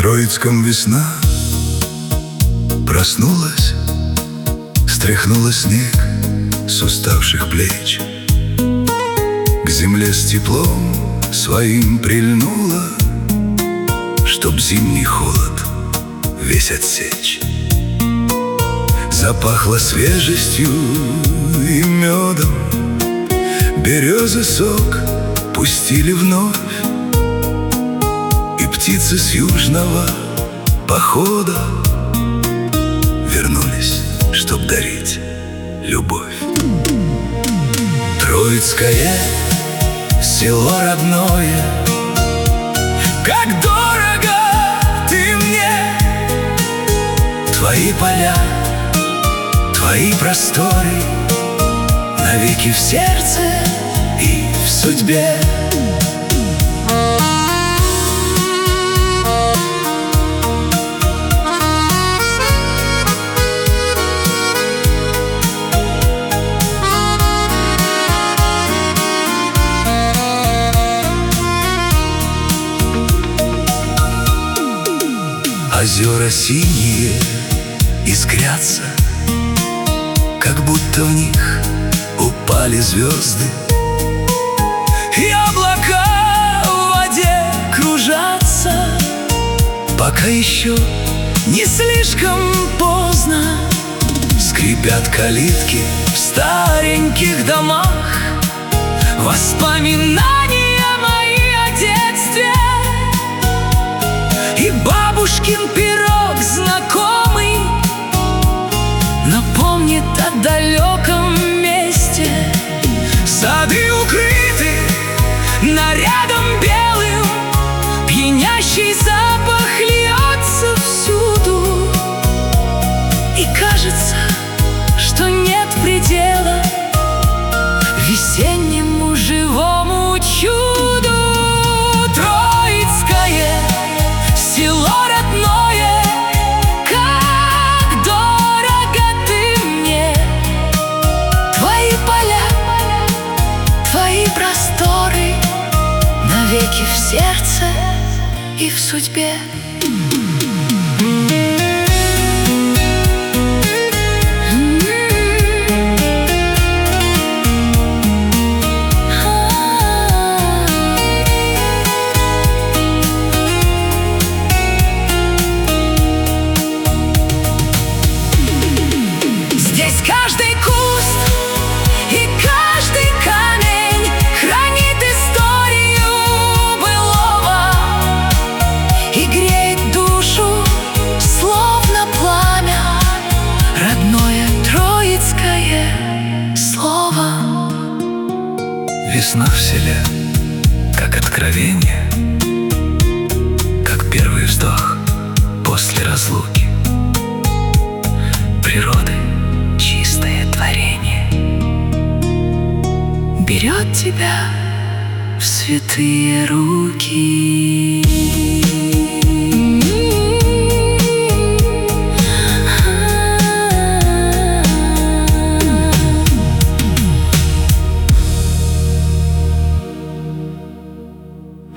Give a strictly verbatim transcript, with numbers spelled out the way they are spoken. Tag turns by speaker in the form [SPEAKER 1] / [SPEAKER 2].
[SPEAKER 1] Троицком весна проснулась, стряхнула снег с уставших плеч, к земле с теплом своим прильнула, чтоб зимний холод весь отсечь. Запахло свежестью и медом, березы сок пустили вновь, и птицы с южного похода вернулись, чтоб дарить любовь. Троицкое село родное, как дорого ты мне! Твои поля, твои просторы навеки в сердце и в судьбе. Озера синие искрятся, как будто в них упали звезды, и облака в воде кружатся, пока еще не слишком поздно. Скрипят калитки в стареньких домах, воспоминания мои о детстве, и бабушкин пирог знакомый напомнит о далеком месте. Сады укрыты нарядом белым, пьянящий запах льется всюду, и кажется, что нет предела весеннему живому чуду. Троицкое село родное, как дорого ты мне! Твои поля, твои просторы навеки в сердце и в судьбе. Здесь каждый куст и каждый камень хранит историю былого и греет душу, словно пламя, родное троицкое слово. Весна в селе, как откровение, как первый вздох после разлуки. Природы чистое творение берет тебя в святые руки.